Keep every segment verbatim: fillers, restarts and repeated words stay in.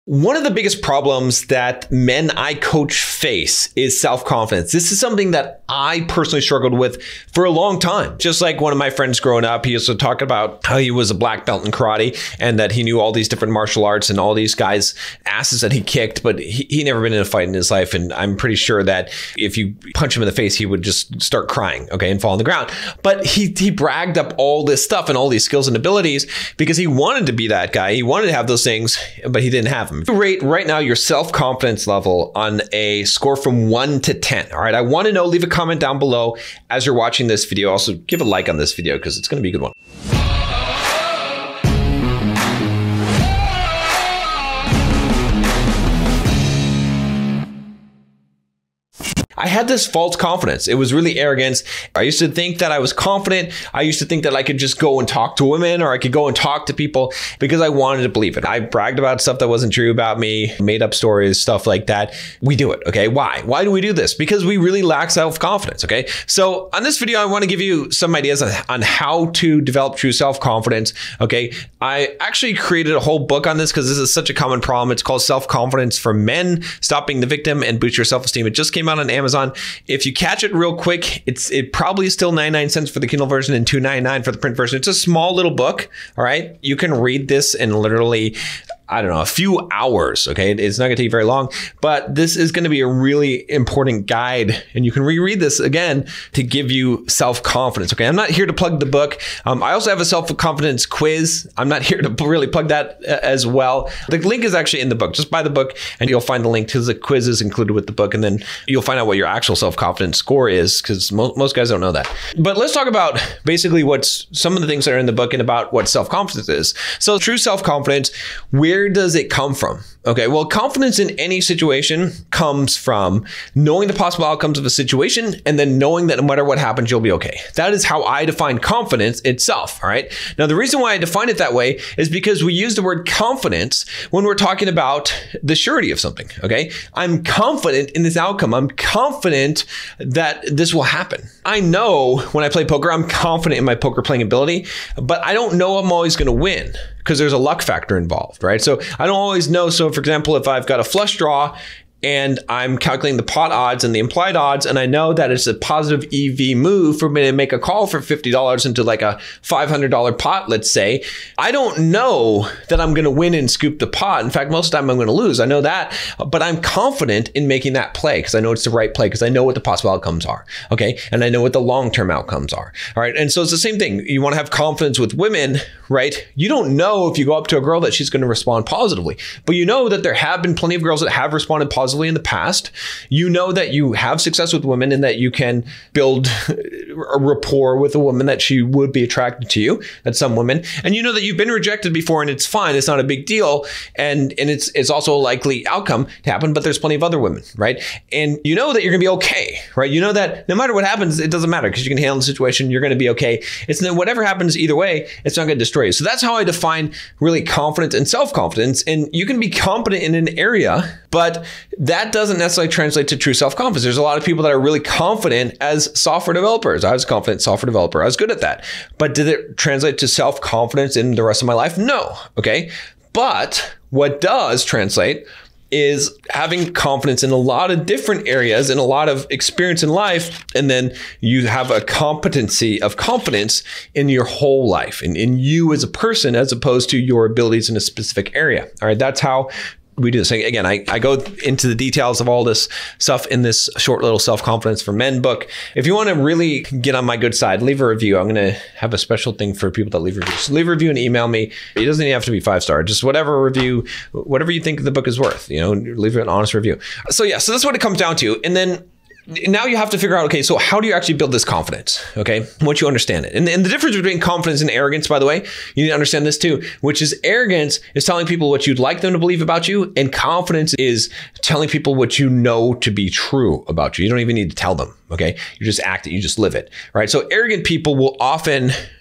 One of the biggest problems that men I coach face is self-confidence. This is something that I personally struggled with for a long time. Just like one of my friends growing up, he used to talk about how he was a black belt in karate and that he knew all these different martial arts and all these guys' asses that he kicked, but he, he never been in a fight in his life. And I'm pretty sure that if you punch him in the face, he would just start crying, okay, and fall on the ground. But he, he bragged up all this stuff and all these skills and abilities because he wanted to be that guy. He wanted to have those things, but he didn't have them. Rate right now your self-confidence level on a score from one to ten. All right, I want to know, leave a comment down below as you're watching this video. Also, give a like on this video because it's going to be a good one. I had this false confidence. It was really arrogance. I used to think that I was confident. I used to think that I could just go and talk to women or I could go and talk to people because I wanted to believe it. I bragged about stuff that wasn't true about me, made up stories, stuff like that. We do it, okay? Why? Why do we do this? Because we really lack self-confidence, okay? So on this video, I want to give you some ideas on, on how to develop true self-confidence, okay? I actually created a whole book on this because this is such a common problem. It's called Self-Confidence for Men, Stop Being the Victim and Boost Your Self-Esteem. It just came out on Amazon. If you catch it real quick, it's it probably is still ninety-nine cents for the Kindle version and two ninety-nine for the print version. It's a small little book, all right? You can read this in literally, I don't know, a few hours, okay? It's not gonna take very long, but this is gonna be a really important guide and you can reread this again to give you self-confidence, okay? I'm not here to plug the book. Um, I also have a self-confidence quiz. I'm not here to really plug that as well. The link is actually in the book. Just buy the book and you'll find the link to the quiz is included with the book and then you'll find out what your actual self-confidence score is because mo most guys don't know that. But let's talk about basically what's some of the things that are in the book and about what self-confidence is. So true self-confidence, where Where does it come from? Okay, well, confidence in any situation comes from knowing the possible outcomes of a situation and then knowing that no matter what happens, you'll be okay. That is how I define confidence itself, all right? Now, the reason why I define it that way is because we use the word confidence when we're talking about the surety of something, okay? I'm confident in this outcome. I'm confident that this will happen. I know when I play poker, I'm confident in my poker playing ability, but I don't know I'm always gonna win because there's a luck factor involved, right? So I don't always know. So for example, if I've got a flush draw and I'm calculating the pot odds and the implied odds, and I know that it's a positive E V move for me to make a call for fifty dollars into like a five hundred dollar pot, let's say, I don't know that I'm gonna win and scoop the pot. In fact, most of the time I'm gonna lose. I know that, but I'm confident in making that play because I know it's the right play because I know what the possible outcomes are, okay? And I know what the long-term outcomes are, all right? And so it's the same thing. You wanna have confidence with women, right? You don't know if you go up to a girl that she's gonna respond positively, but you know that there have been plenty of girls that have responded positively in the past. You know that you have success with women and that you can build a rapport with a woman that she would be attracted to you, that's some women. And you know that you've been rejected before and it's fine. It's not a big deal. And, and it's, it's also a likely outcome to happen, but there's plenty of other women, right? And you know that you're gonna be okay, right? You know that no matter what happens, it doesn't matter because you can handle the situation. You're gonna be okay. It's whatever happens either way, it's not gonna destroy you. So that's how I define really confidence and self-confidence. And you can be confident in an area, but that doesn't necessarily translate to true self-confidence. There's a lot of people that are really confident as software developers. I was a confident software developer. I was good at that. But did it translate to self-confidence in the rest of my life? No, okay? But what does translate is having confidence in a lot of different areas and a lot of experience in life. And then you have a competency of confidence in your whole life and in you as a person, as opposed to your abilities in a specific area. All right, that's how we do this. Again, I, I go into the details of all this stuff in this short little Self-Confidence for Men book. If you want to really get on my good side, leave a review. I'm going to have a special thing for people that leave reviews. So leave a review and email me. It doesn't even have to be five star. Just whatever review, whatever you think the book is worth, you know, leave an honest review. So yeah, so that's what it comes down to. And then now you have to figure out, okay, so how do you actually build this confidence? Okay, once you understand it. And, and the difference between confidence and arrogance, by the way, you need to understand this too, which is arrogance is telling people what you'd like them to believe about you, and confidence is telling people what you know to be true about you. You don't even need to tell them, okay? You just act it, you just live it, right? So arrogant people will often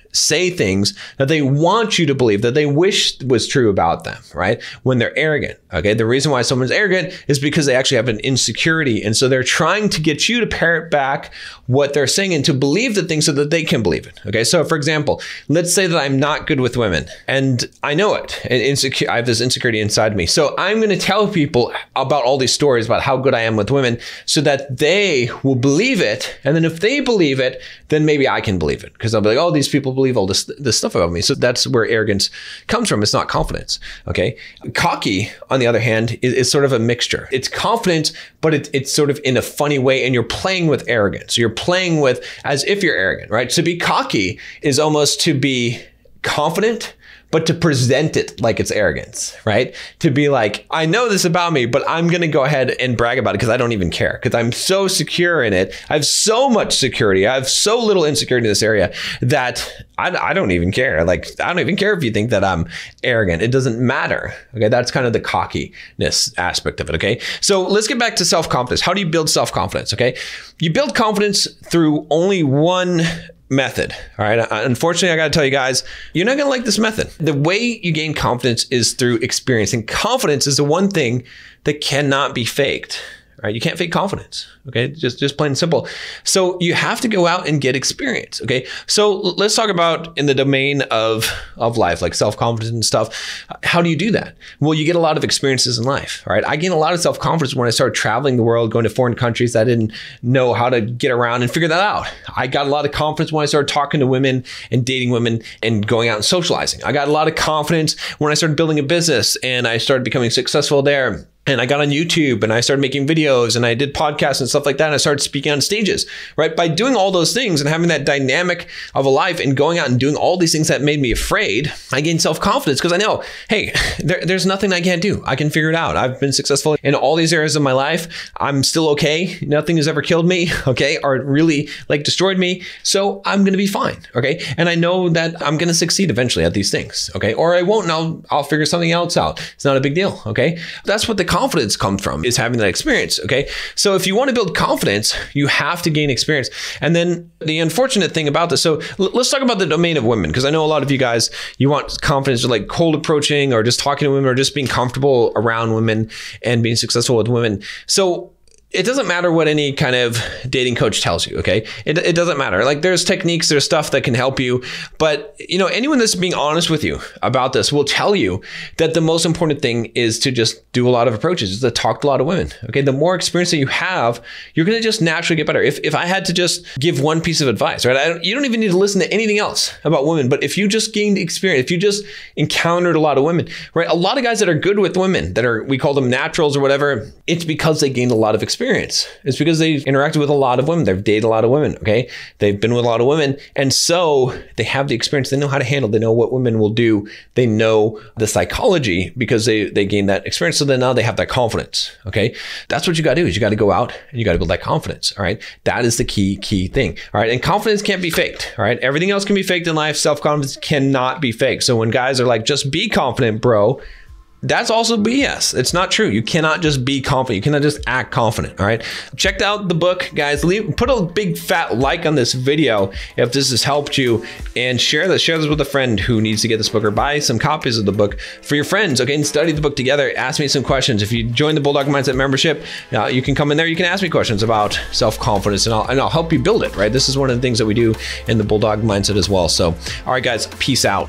say things that they want you to believe, that they wish was true about them, right? When they're arrogant, okay? The reason why someone's arrogant is because they actually have an insecurity. And so they're trying to get you to parrot back what they're saying and to believe the thing so that they can believe it, okay? So for example, let's say that I'm not good with women and I know it. And insecure, I have this insecurity inside me. So I'm going to tell people about all these stories about how good I am with women so that they will believe it. And then if they believe it, then maybe I can believe it because I'll be like, oh, these people believe all this, this stuff about me. So that's where arrogance comes from. It's not confidence, okay? Cocky, on the other hand, is, is sort of a mixture. It's confident, but it, it's sort of in a funny way and you're playing with arrogance. So you're playing with as if you're arrogant, right? To be cocky is almost to be confident, but to present it like it's arrogance, right? To be like, I know this about me, but I'm going to go ahead and brag about it because I don't even care because I'm so secure in it. I have so much security. I have so little insecurity in this area that I, I don't even care. Like, I don't even care if you think that I'm arrogant. It doesn't matter. Okay. That's kind of the cockiness aspect of it. Okay. So let's get back to self-confidence. How do you build self-confidence? Okay. You build confidence through only one method. All right. Unfortunately, I got to tell you guys, you're not going to like this method. The way you gain confidence is through experience, and confidence is the one thing that cannot be faked. Right? You can't fake confidence. Okay. Just, just plain and simple. So you have to go out and get experience. Okay. So let's talk about in the domain of, of life, like self-confidence and stuff. How do you do that? Well, you get a lot of experiences in life. All right. I gained a lot of self-confidence when I started traveling the world, going to foreign countries that I didn't know how to get around and figure that out. I got a lot of confidence when I started talking to women and dating women and going out and socializing. I got a lot of confidence when I started building a business and I started becoming successful there. And I got on YouTube and I started making videos and I did podcasts and stuff like that. And I started speaking on stages, right? By doing all those things and having that dynamic of a life and going out and doing all these things that made me afraid, I gained self-confidence because I know, hey, there, there's nothing I can't do. I can figure it out. I've been successful in all these areas of my life. I'm still okay. Nothing has ever killed me, okay? Or really like destroyed me. So I'm going to be fine, okay? And I know that I'm going to succeed eventually at these things, okay? Or I won't and I'll, I'll figure something else out. It's not a big deal, okay? That's what the confidence comes from, is having that experience. Okay. So if you want to build confidence, you have to gain experience. And then the unfortunate thing about this, so l- let's talk about the domain of women, because I know a lot of you guys, you want confidence, like cold approaching or just talking to women or just being comfortable around women and being successful with women. So it doesn't matter what any kind of dating coach tells you, okay? It, it doesn't matter. Like there's techniques, there's stuff that can help you. But, you know, anyone that's being honest with you about this will tell you that the most important thing is to just do a lot of approaches, is to talk to a lot of women, okay? The more experience that you have, you're going to just naturally get better. If, if I had to just give one piece of advice, right? I don't, you don't even need to listen to anything else about women. But if you just gained experience, if you just encountered a lot of women, right? A lot of guys that are good with women, that are, we call them naturals or whatever, it's because they gained a lot of experience. Experience. It's because they've interacted with a lot of women. They've dated a lot of women. Okay. They've been with a lot of women. And so they have the experience. They know how to handle. They know what women will do. They know the psychology because they, they gained that experience. So then now they have that confidence. Okay. That's what you got to do, is you got to go out and you got to build that confidence. All right. That is the key, key thing. All right. And confidence can't be faked. All right. Everything else can be faked in life. Self-confidence cannot be faked. So when guys are like, just be confident, bro, that's also B S. It's not true. You cannot just be confident. You cannot just act confident. All right. Check out the book, guys. Leave, put a big fat like on this video if this has helped you, and share this. Share this with a friend who needs to get this book, or buy some copies of the book for your friends. Okay. And study the book together. Ask me some questions. If you join the Bulldog Mindset membership, uh, you can come in there. You can ask me questions about self-confidence, and I'll, and I'll help you build it. Right. This is one of the things that we do in the Bulldog Mindset as well. So, all right, guys, peace out.